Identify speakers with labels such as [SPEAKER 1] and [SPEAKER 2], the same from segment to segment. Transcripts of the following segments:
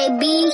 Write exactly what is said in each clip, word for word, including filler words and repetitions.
[SPEAKER 1] baby.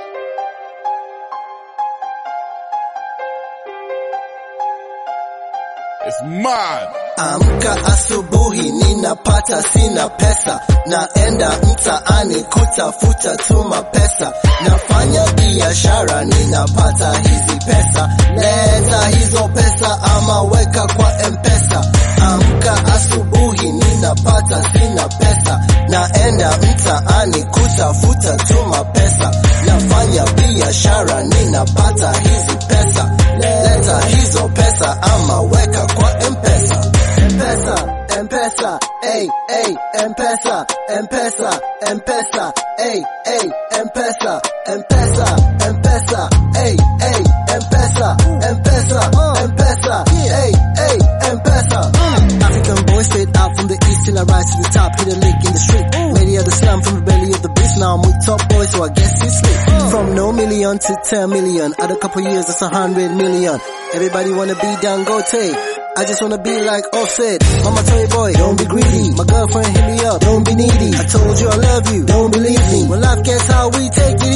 [SPEAKER 2] It's mad.
[SPEAKER 3] Amka asubuhi ninapata sina pesa, naenda mtaani kutafuta tuma pesa, nafanya biashara ninapata hizi pesa, leta hizo pesa ama weka kwa M-Pesa. Amka asubuhi ninapata sina pesa, naenda mtaani kutafuta tuma pesa, nafanya biashara ninapata hizi pesa, leta hizo pesa ama weka kwa M-Pesa. M-Pesa, M-Pesa, ey, ey, M-Pesa, M-Pesa, M-Pesa, ey, ey, M-Pesa, M-Pesa, M-Pesa, ey, ey, M-Pesa, M-Pesa, M-Pesa, ey, ey, M-Pesa. African boy straight out from the east till I rise to the top, hit a lick in the street. Lady of the slum from the belly of the beast, now I'm with top boys, so I guess it's lit. From no million to ten million, add a couple years, that's a hundred million. Everybody wanna be Dangote, I just wanna be like Offset. Mama toy boy, don't be greedy. My girlfriend hit me up, don't be needy. I told you I love you, don't believe me. When life gets hard, we take it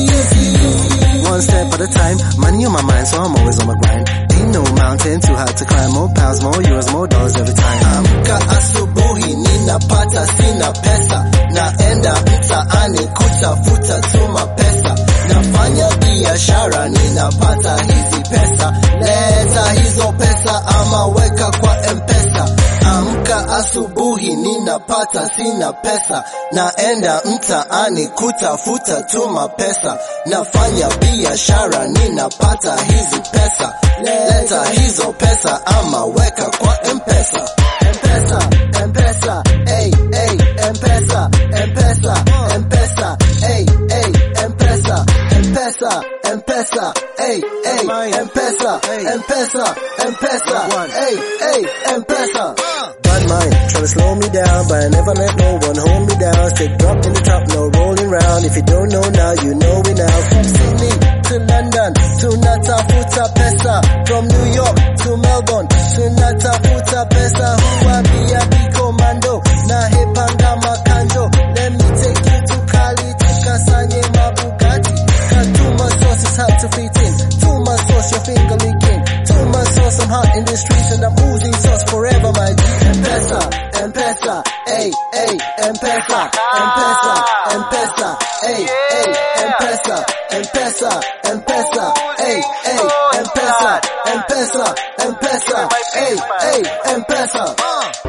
[SPEAKER 3] easy. One step at a time, money on my mind, so I'm always on my grind. Ain't no mountain too hard to climb, more pounds, more euros, more dollars every time. Amka asubuhi ninapata sina pesa, naenda mtaani kutafuta tuma pesa, nafanya biashara ninapata hizi pesa, leta hizo pesa ama weka kwa M-Pesa. Amka asubuhi ninapata sina pesa, naenda mtaani kutafuta tuma pesa, nafanya biashara ninapata hizi pesa, leta hizo pesa ama weka kwa M-Pesa. M-Pesa, M-Pesa, ey, ey, M-Pesa, M-Pesa, M-Pesa, ey, ey, M-Pesa, M-Pesa, M-Pesa, ey, ey, M-Pesa, M-Pesa, M-Pesa, ey, ey, M-Pesa. Bad mind, tryna slow me down, but I never let no one hold me down. Stick drop in the top, no rolling round. If you don't know now, you know it now. From Sydney to London, to Natafuta Pesa. From New York to Melbourne, to Natafuta Pesa. Who I be, I be commando. Na hepanga makanjo. Let me take you to Cali, to Kasanye Mabugatti. Got too much sauce, it's hard to fit in. Too much sauce, your finger licking. Too much sauce, I'm hot in the streets and I'm oozing sauce forever, my G. M-Pesa, M-Pesa, ey, ey, M-Pesa, M-Pesa, M-Pesa, ey, ey, M-Pesa, M-Pesa, M-Pesa, ey, ey, M-Pesa, M-Pesa, M-Pesa, ey, ey, M-Pesa.